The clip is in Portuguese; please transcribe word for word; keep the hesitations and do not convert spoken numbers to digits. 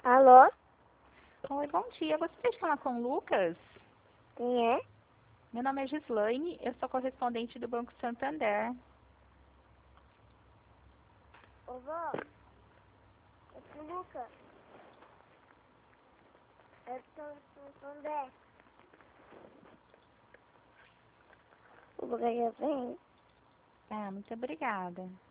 Alô? Oi, bom dia. Gostaria de falar com o Lucas? Quem é? Meu nome é Gislaine, eu sou correspondente do Banco Santander. Ô, vó. É o Lucas. Eu tô respondendo. O Lucas já vem? Ah, muito obrigada.